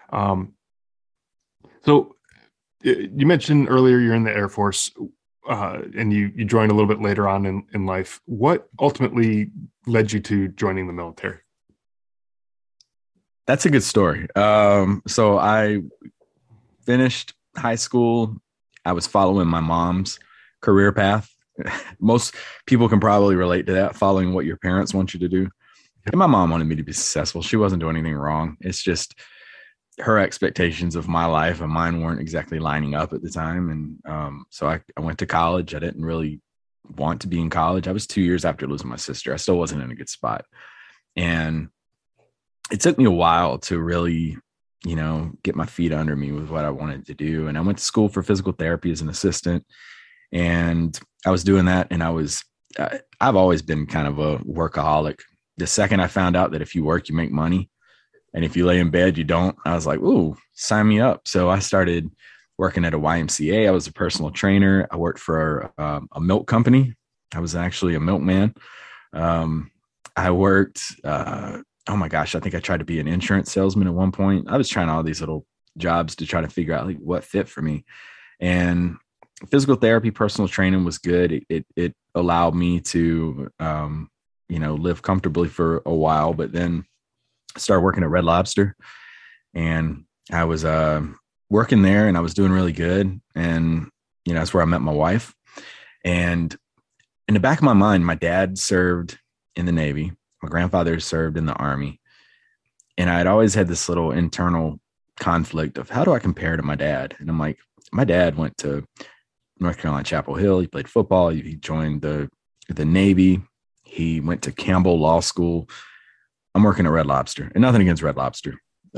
you mentioned earlier you're in the Air Force, and you joined a little bit later on in life. What ultimately led you to joining the military? That's a good story. So I finished high school. I was following my mom's career path. Most people can probably relate to that, following what your parents want you to do. And my mom wanted me to be successful. She wasn't doing anything wrong. It's just her expectations of my life and mine weren't exactly lining up at the time. And so I went to college. I didn't really want to be in college. I was 2 years after losing my sister. I still wasn't in a good spot. And it took me a while to really, get my feet under me with what I wanted to do. And I went to school for physical therapy as an assistant, and I was doing that. And I've always been kind of a workaholic. The second I found out that if you work, you make money, and if you lay in bed, you don't, I was like, ooh, sign me up. So I started working at a YMCA. I was a personal trainer. I worked for a milk company. I was actually a milkman. I worked, oh my gosh, I think I tried to be an insurance salesman at one point. I was trying all these little jobs to try to figure out what fit for me. And physical therapy, personal training was good. It allowed me to, live comfortably for a while, but then I started working at Red Lobster, and I was working there, and I was doing really good. And, that's where I met my wife. And in the back of my mind, my dad served in the Navy. My grandfather served in the Army. And I had always had this little internal conflict of how do I compare to my dad? And I'm like, my dad went to North Carolina Chapel Hill. He played football. He joined the Navy. He went to Campbell Law School. I'm working at Red Lobster, and nothing against Red Lobster.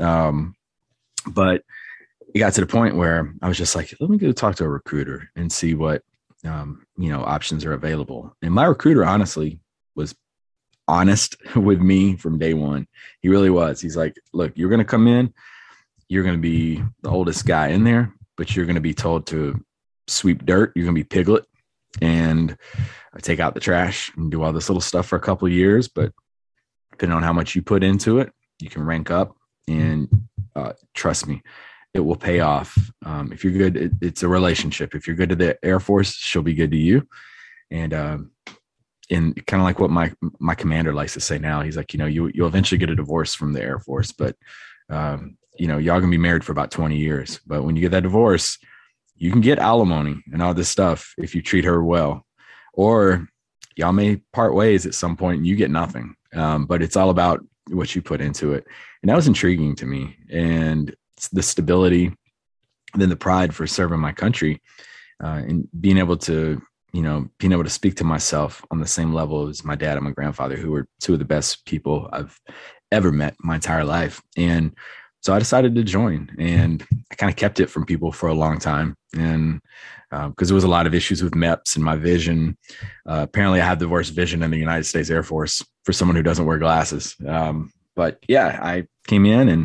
But it got to the point where I was just like, let me go talk to a recruiter and see what, options are available. And my recruiter honestly was honest with me from day one. He really was. He's like, look, you're going to come in, you're going to be the oldest guy in there, but you're going to be told to sweep dirt. You're going to be Piglet and take out the trash and do all this little stuff for a couple of years. But depending on how much you put into it, you can rank up, and trust me, it will pay off. If you're good, it's a relationship. If you're good to the Air Force, she'll be good to you. And kind of like what my commander likes to say now, he's like, you'll eventually get a divorce from the Air Force, but y'all gonna be married for about 20 years. But when you get that divorce, you can get alimony and all this stuff if you treat her well, or y'all may part ways at some point and you get nothing. But it's all about what you put into it. And that was intriguing to me, and the stability, then the pride for serving my country, and being able to speak to myself on the same level as my dad and my grandfather, who were two of the best people I've ever met my entire life. And so I decided to join, and I kind of kept it from people for a long time. And because there was a lot of issues with MEPS and my vision. Apparently I have the worst vision in the United States Air Force for someone who doesn't wear glasses. But yeah, I came in and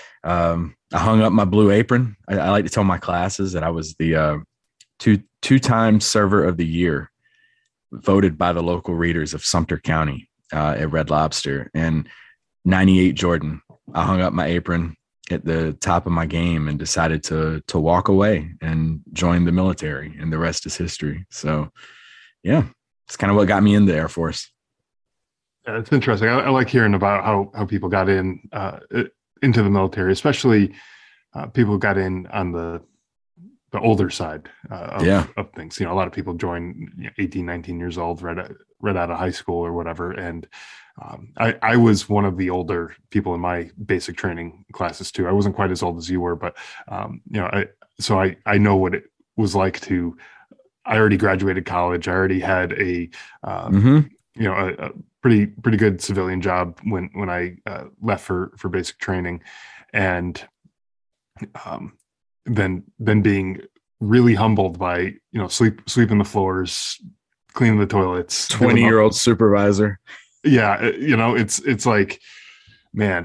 I hung up my blue apron. I like to tell my classes that I was the two-time server of the year, voted by the local readers of Sumter County at Red Lobster. And 98 Jordan, I hung up my apron at the top of my game and decided to walk away and join the military, and the rest is history. So yeah, it's kind of what got me in the Air Force. Yeah, it's interesting. I like hearing about how people got into the military, especially people who got in on the older side of things. A lot of people join 18, 19 years old, right out of high school or whatever. And I was one of the older people in my basic training classes too. I wasn't quite as old as you were, but I know what it was like to I already graduated college. I already had a Mm-hmm. a pretty good civilian job when I left for basic training, and um, then being really humbled by sweeping the floors, cleaning the toilets, 20-year-old supervisor. Yeah, it's like, man,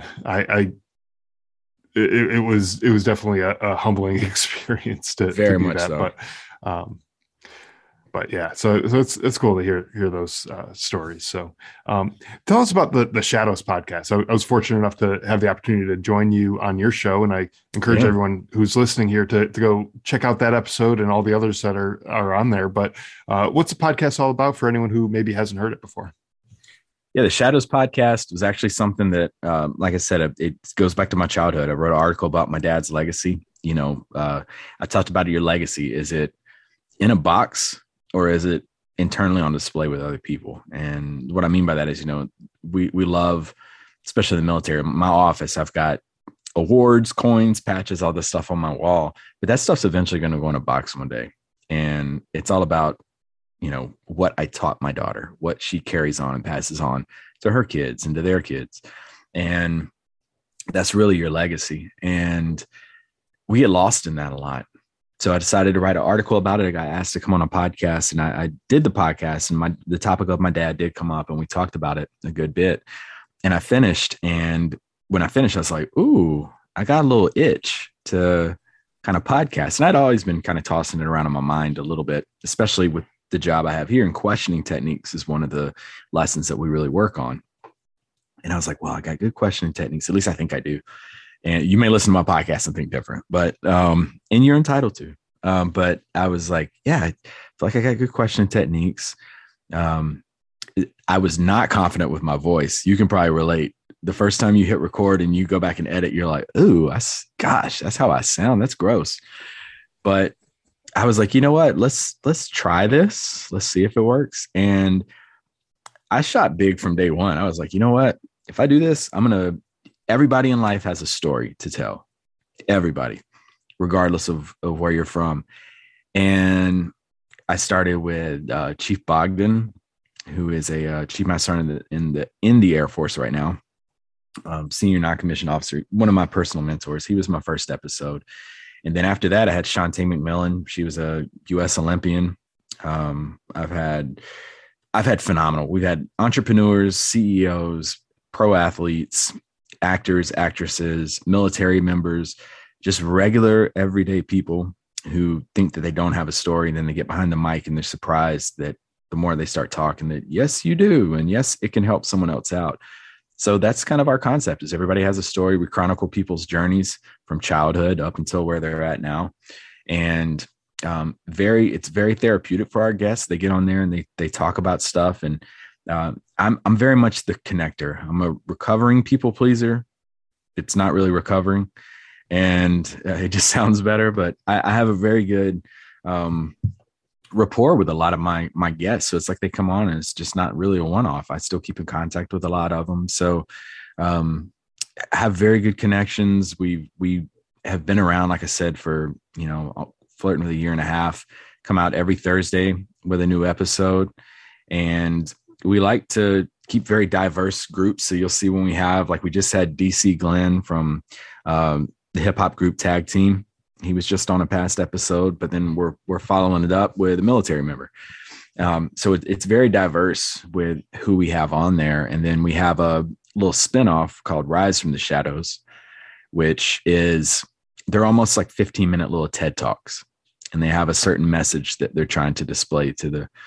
it was definitely a humbling experience to Very do much that, so. um, but yeah, so it's cool to hear those stories. So, tell us about the Shadows podcast. I was fortunate enough to have the opportunity to join you on your show, and I encourage Yeah. everyone who's listening here to go check out that episode and all the others that are on there. But what's the podcast all about for anyone who maybe hasn't heard it before? Yeah, the Shadows podcast was actually something that, like I said, it goes back to my childhood. I wrote an article about my dad's legacy. I talked about your legacy. Is it in a box, or is it internally on display with other people? And what I mean by that is, we love, especially the military. My office, I've got awards, coins, patches, all this stuff on my wall, but that stuff's eventually going to go in a box one day. And it's all about, what I taught my daughter, what she carries on and passes on to her kids and to their kids. And that's really your legacy. And we get lost in that a lot. So I decided to write an article about it. I got asked to come on a podcast, and I did the podcast, and the topic of my dad did come up, and we talked about it a good bit. And I finished. And when I finished, I was like, ooh, I got a little itch to kind of podcast. And I'd always been kind of tossing it around in my mind a little bit, especially with the job I have here. And questioning techniques is one of the lessons that we really work on. And I was like, well, I got good questioning techniques. At least I think I do. And you may listen to my podcast and think different, but, and you're entitled to. But I was like, yeah, I feel like I got good questioning techniques. I was not confident with my voice. You can probably relate. The first time you hit record and you go back and edit, you're like, ooh, gosh, that's how I sound. That's gross. But I was like, you know what? Let's try this. Let's see if it works. And I shot big from day one. I was like, you know what? If I do this, everybody in life has a story to tell. Everybody, regardless of where you're from. And I started with Chief Bogdan, who is a Chief Master Sergeant in the Air Force right now. Senior non-commissioned officer, one of my personal mentors. He was my first episode. And then after that, I had Shantae McMillan. She was a U.S. Olympian. I've had phenomenal. We've had entrepreneurs, CEOs, pro athletes, actors, actresses, military members, just regular everyday people who think that they don't have a story. And then they get behind the mic and they're surprised that the more they start talking that, yes, you do. And yes, it can help someone else out. So that's kind of our concept, is everybody has a story. We chronicle people's journeys from childhood up until where they're at now. And it's very therapeutic for our guests. They get on there and they talk about stuff. And I'm very much the connector. I'm a recovering people pleaser. It's not really recovering, and it just sounds better, but I have a very good rapport with a lot of my guests. So it's like they come on and it's just not really a one-off. I still keep in contact with a lot of them. So have very good connections. We have been around, like I said, for, flirting with a year and a half, come out every Thursday with a new episode. And we like to keep very diverse groups. So you'll see when we have, like we just had DC Glenn from the hip hop group Tag Team. He was just on a past episode, but then we're following it up with a military member. So it's very diverse with who we have on there. And then we have a little spinoff called Rise from the Shadows, which is, they're almost like 15-minute little TED Talks. And they have a certain message that they're trying to display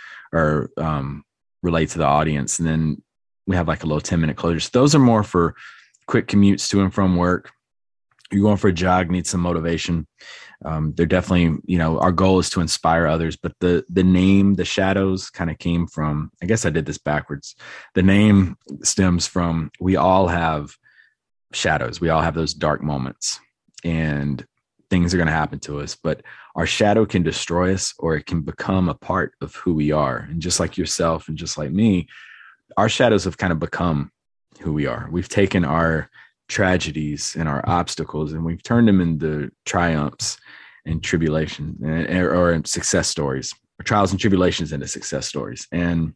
relate to the audience. And then we have like a little 10-minute closure. So those are more for quick commutes to and from work. You're going for a jog, need some motivation. They're definitely, our goal is to inspire others, but the name, The Shadows, kind of came from, I guess I did this backwards. The name stems from, we all have shadows. We all have those dark moments and things are going to happen to us, but our shadow can destroy us or it can become a part of who we are. And just like yourself and just like me, our shadows have kind of become who we are. We've taken our tragedies and our obstacles and we've turned them into triumphs and tribulation or success stories. trials and tribulations into success stories. And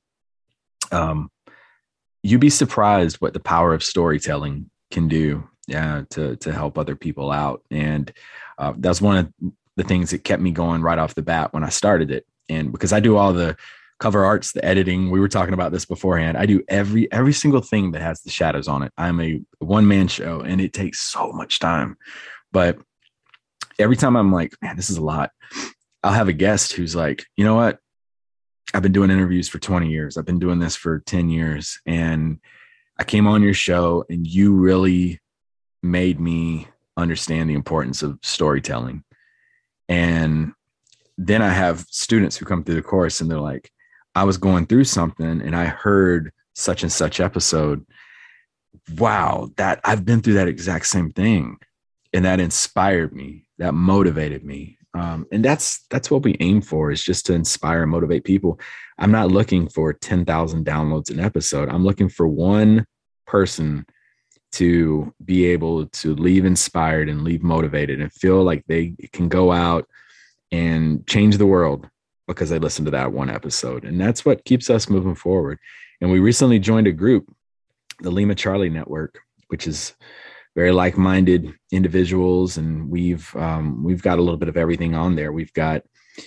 you'd be surprised what the power of storytelling can do to help other people out. And that's one of the things that kept me going right off the bat when I started it. And because I do all the cover arts, the editing, we were talking about this beforehand. I do every single thing that has the shadows on it. I'm a one-man show and it takes so much time. But every time I'm like, man, this is a lot, I'll have a guest who's like, you know what? I've been doing interviews for 20 years. I've been doing this for 10 years. And I came on your show and you really made me understand the importance of storytelling. And then I have students who come through the course and they're like, I was going through something and I heard such and such episode. Wow, that I've been through that exact same thing. And that inspired me, that motivated me. And that's what we aim for, is just to inspire and motivate people. I'm not looking for 10,000 downloads an episode. I'm looking for one person to be able to leave inspired and leave motivated and feel like they can go out and change the world because they listened to that one episode. And that's what keeps us moving forward. And we recently joined a group, the Lima Charlie Network, which is very like-minded individuals. And we've got a little bit of everything on there. We've got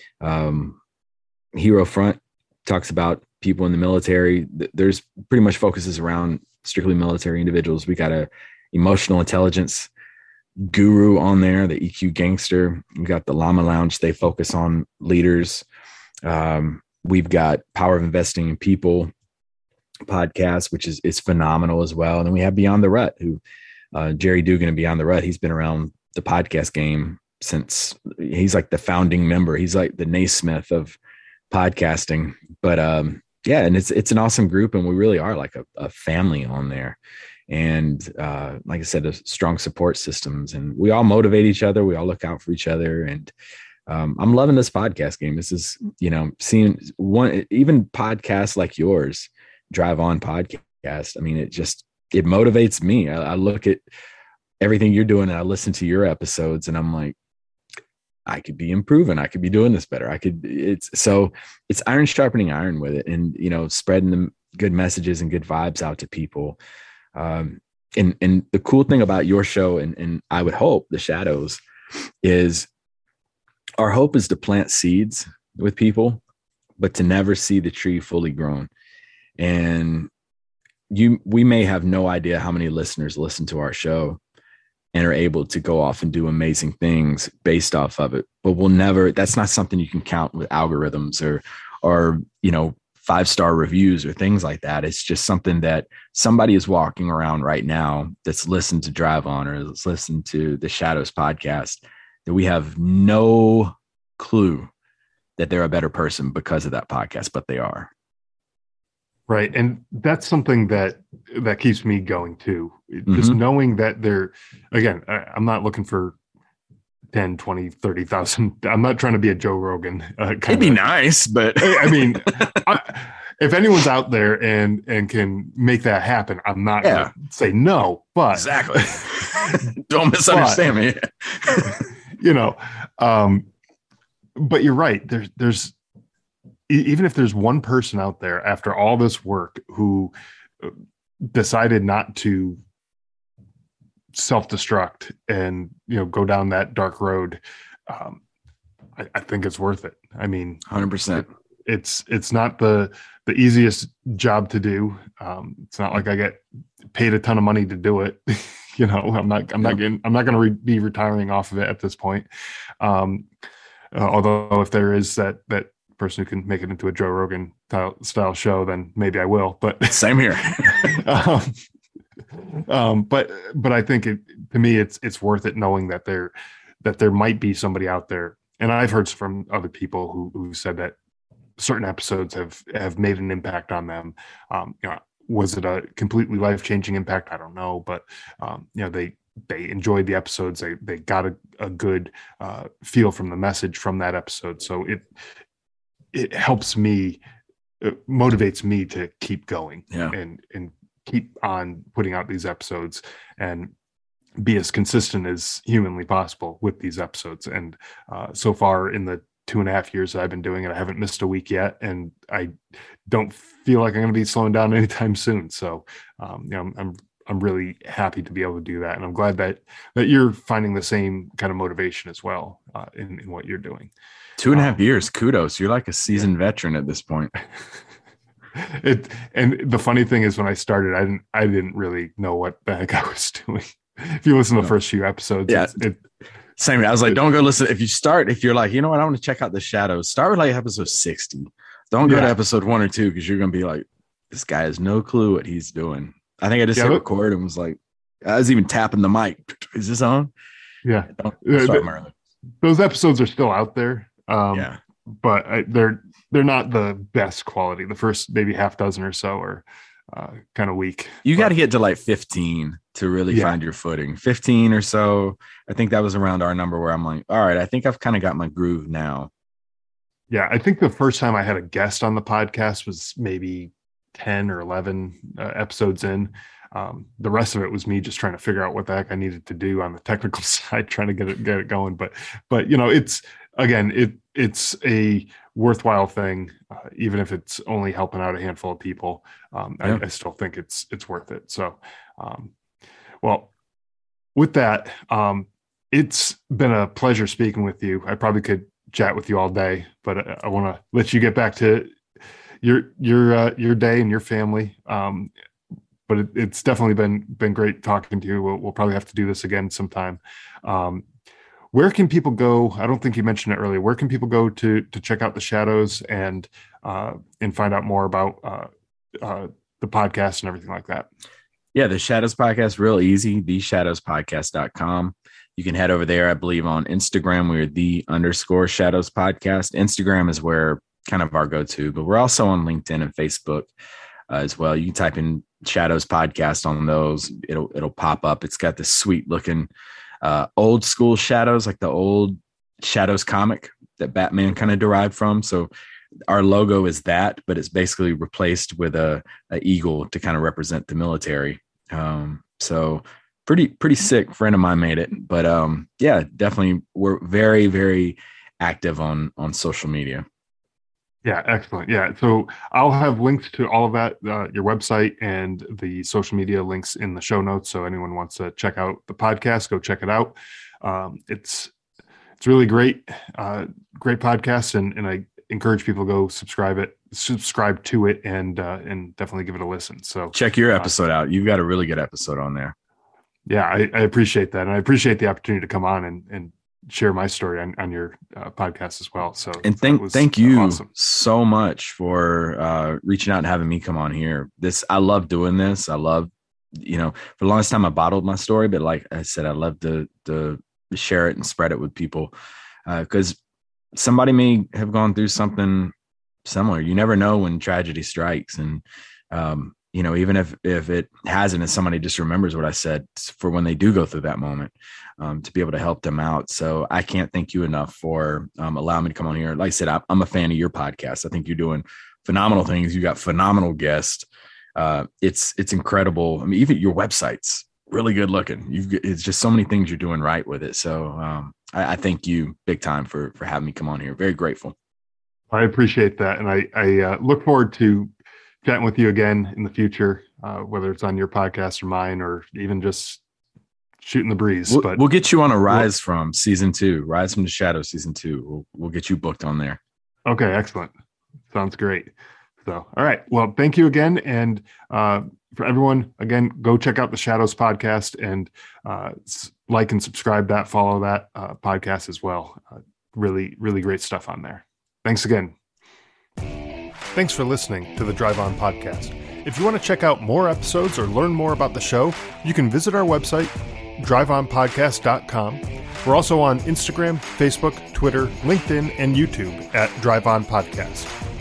Hero Front, talks about people in the military. There's pretty much focuses around strictly military individuals. We got a emotional intelligence guru on there, the EQ Gangster. We got the Llama Lounge. They focus on leaders. We've got Power of Investing in People podcast, which is phenomenal as well. And then we have Beyond the Rut, who Jerry Dugan and Beyond the Rut. He's been around the podcast game since he's like the founding member. He's like the Naismith of podcasting. But yeah, and it's an awesome group, and we really are like a family on there. And like I said, strong support systems, and we all motivate each other. We all look out for each other. And I'm loving this podcast game. This is, seeing one, even podcasts like yours, Drive On podcast. I mean, it motivates me. I look at everything you're doing and I listen to your episodes and I'm like, I could be improving. I could be doing this better. It's iron sharpening iron with it, and, spreading the good messages and good vibes out to people. And the cool thing about your show, and I would hope the Shadows, is our hope is to plant seeds with people, but to never see the tree fully grown. And we may have no idea how many listeners listen to our show and are able to go off and do amazing things based off of it. But that's not something you can count with algorithms or 5-star reviews or things like that. It's just something that somebody is walking around right now that's listened to Drive On or that's listened to the Shadows podcast, that we have no clue that they're a better person because of that podcast, but they are. Right. And that's something that keeps me going too. Just knowing that I'm not looking for 10, 20, 30,000. I'm not trying to be a Joe Rogan. It'd be nice, but I mean, if anyone's out there and can make that happen, I'm not going to say no, but exactly. Don't misunderstand me. But you're right. There's even if there's one person out there after all this work who decided not to self-destruct and, go down that dark road, I think it's worth it. I mean, 100%. It's not the easiest job to do. It's not like I get paid a ton of money to do it. I'm not going to be retiring off of it at this point. Although if there is that person who can make it into a Joe Rogan style show, then maybe I will. But same here. But I think to me it's worth it, knowing that there might be somebody out there, and I've heard from other people who said that certain episodes have made an impact on them. Was it a completely life-changing impact? I don't know, but they enjoyed the episodes. They got a good feel from the message from that episode. So it helps me, it motivates me to keep going and keep on putting out these episodes and be as consistent as humanly possible with these episodes. And so far in the 2.5 years that I've been doing it. I haven't missed a week yet, and I don't feel like I'm going to be slowing down anytime soon. So, I'm really happy to be able to do that, and I'm glad that you're finding the same kind of motivation as well in what you're doing. 2.5 years, kudos. You're like a seasoned veteran at this point. And the funny thing is, when I started, I didn't really know what the heck I was doing. If you listen to the first few episodes, same. I was like, don't go listen. If you're like, you know what, I want to check out the Shadows, start with like episode 60. Don't go to episode 1 or 2, because you're going to be like, this guy has no clue what he's doing. I think I just hit record and was like, I was even tapping the mic. Is this on? Yeah. Those episodes are still out there. But they're not the best quality. The first maybe half dozen or so are kind of weak. You got to get to like 15 to really find your footing. 15 or so. I think that was around our number where I'm like, all right, I think I've kind of got my groove now. Yeah, I think the first time I had a guest on the podcast was maybe 10 or 11 episodes in. The rest of it was me just trying to figure out what the heck I needed to do on the technical side, trying to get it going. But it's a worthwhile thing, even if it's only helping out a handful of people. I still think it's worth it. So, well, with that, it's been a pleasure speaking with you. I probably could chat with you all day, but I want to let you get back to your day and your family. But it's definitely been great talking to you. We'll probably have to do this again sometime. Where can people go? I don't think you mentioned it earlier. Where can people go to check out the Shadows and find out more about the podcast and everything like that? Yeah, the Shadows Podcast, real easy. theshadowspodcast.com. You can head over there. I believe on Instagram, we're _Shadows Podcast. Instagram is where kind of our go-to, but we're also on LinkedIn and Facebook as well. You can type in Shadows Podcast on those. It'll pop up. It's got this sweet looking old school Shadows, like the old Shadows comic that Batman kind of derived from. So our logo is that, but it's basically replaced with a eagle to kind of represent the military. So pretty sick. Friend of mine made it, but yeah, definitely. We're very, very active on social media. Yeah, excellent. Yeah, so I'll have links to all of that, your website and the social media links in the show notes. So anyone wants to check out the podcast, go check it out. It's really great, great podcast, and I encourage people to go subscribe to it, and definitely give it a listen. So check your episode out. You've got a really good episode on there. Yeah, I appreciate that, and I appreciate the opportunity to come on and share my story on your podcast as well. So, and thank you so much for reaching out and having me come on here. I love doing this. I love, for the longest time I bottled my story, but like I said, I love to share it and spread it with people, because somebody may have gone through something similar. You never know when tragedy strikes. And, even if it hasn't, and somebody just remembers what I said, for when they do go through that moment, to be able to help them out. So I can't thank you enough for allowing me to come on here. Like I said, I'm a fan of your podcast. I think you're doing phenomenal things. You got phenomenal guests. It's incredible. I mean, even your website's really good looking. It's just so many things you're doing right with it. So I thank you big time for having me come on here. Very grateful. I appreciate that. And I look forward to chatting with you again in the future, whether it's on your podcast or mine, or even just shooting the breeze. We'll get you on a Rise from season 2, Rise from the Shadow season 2. We'll get you booked on there. Okay, excellent. Sounds great. So, all right. Well, thank you again. And for everyone, again, go check out the Shadows podcast and like and subscribe that, follow that podcast as well. Really, really great stuff on there. Thanks again. Thanks for listening to the Drive On Podcast. If you want to check out more episodes or learn more about the show, you can visit our website, driveonpodcast.com. We're also on Instagram, Facebook, Twitter, LinkedIn, and YouTube at Drive On Podcast.